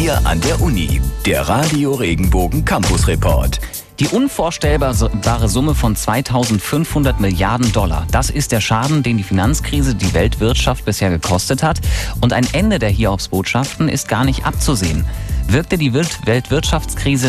Wir an der Uni. Der Radio Regenbogen Campus Report. Die unvorstellbare Summe von 2.500 Milliarden $. Das ist der Schaden, den die Finanzkrise die Weltwirtschaft bisher gekostet hat. Und ein Ende der Hiobsbotschaften ist gar nicht abzusehen. Wirkte die Weltwirtschaftskrise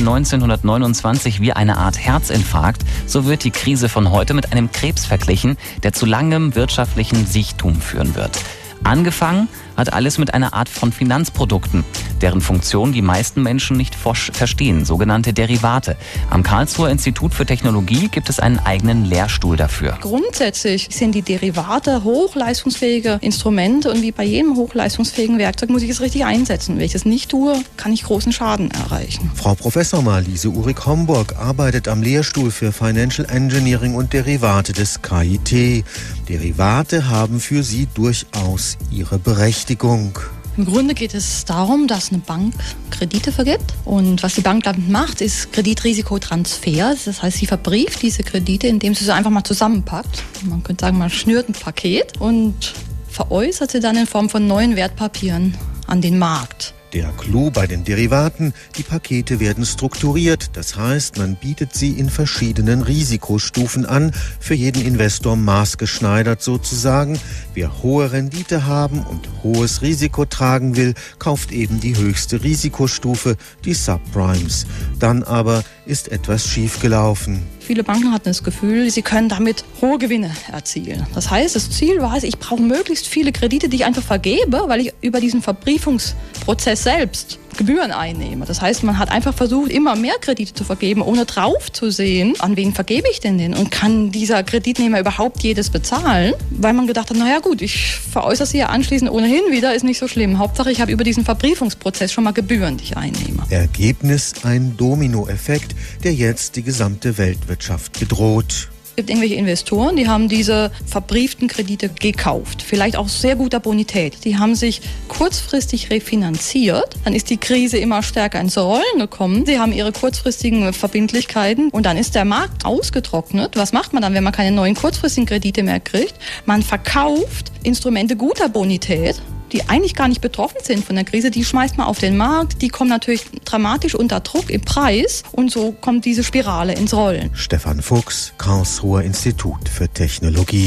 1929 wie eine Art Herzinfarkt, so wird die Krise von heute mit einem Krebs verglichen, der zu langem wirtschaftlichen Siechtum führen wird. Angefangen hat alles mit einer Art von Finanzprodukten, deren Funktion die meisten Menschen nicht verstehen, sogenannte Derivate. Am Karlsruher Institut für Technologie gibt es einen eigenen Lehrstuhl dafür. Grundsätzlich sind die Derivate hochleistungsfähige Instrumente und wie bei jedem hochleistungsfähigen Werkzeug muss ich es richtig einsetzen. Wenn ich es nicht tue, kann ich großen Schaden erreichen. Frau Professor Marliese Uhrig-Homburg arbeitet am Lehrstuhl für Financial Engineering und Derivate des KIT. Derivate haben für sie durchaus ihre Berechtigung. Im Grunde geht es darum, dass eine Bank Kredite vergibt. Und was die Bank damit macht, ist Kreditrisikotransfer. Das heißt, sie verbrieft diese Kredite, indem sie sie einfach mal zusammenpackt. Man könnte sagen, man schnürt ein Paket und veräußert sie dann in Form von neuen Wertpapieren an den Markt. Der Clou bei den Derivaten: die Pakete werden strukturiert. Das heißt, man bietet sie in verschiedenen Risikostufen an, für jeden Investor maßgeschneidert sozusagen. Wer hohe Rendite haben und hohes Risiko tragen will, kauft eben die höchste Risikostufe, die Subprimes. Dann aber ist etwas schiefgelaufen. Viele Banken hatten das Gefühl, sie können damit hohe Gewinne erzielen. Das heißt, das Ziel war es, ich brauche möglichst viele Kredite, die ich einfach vergebe, weil ich über diesen Verbriefungsprozess selbst Gebühren einnehme. Das heißt, man hat einfach versucht, immer mehr Kredite zu vergeben, ohne drauf zu sehen, an wen vergebe ich denn den und kann dieser Kreditnehmer überhaupt jedes bezahlen? Weil man gedacht hat, naja gut, ich veräußere sie ja anschließend ohnehin wieder, ist nicht so schlimm. Hauptsache, ich habe über diesen Verbriefungsprozess schon mal Gebühren, die ich einnehme. Ergebnis: ein Dominoeffekt, der jetzt die gesamte Weltwirtschaft bedroht. Es gibt irgendwelche Investoren, die haben diese verbrieften Kredite gekauft, vielleicht auch sehr guter Bonität. Die haben sich kurzfristig refinanziert, dann ist die Krise immer stärker ins Rollen gekommen. Sie haben ihre kurzfristigen Verbindlichkeiten und dann ist der Markt ausgetrocknet. Was macht man dann, wenn man keine neuen kurzfristigen Kredite mehr kriegt? Man verkauft Instrumente guter Bonität, die eigentlich gar nicht betroffen sind von der Krise, die schmeißt man auf den Markt, die kommen natürlich dramatisch unter Druck im Preis und so kommt diese Spirale ins Rollen. Stefan Fuchs, Karlsruher Institut für Technologie.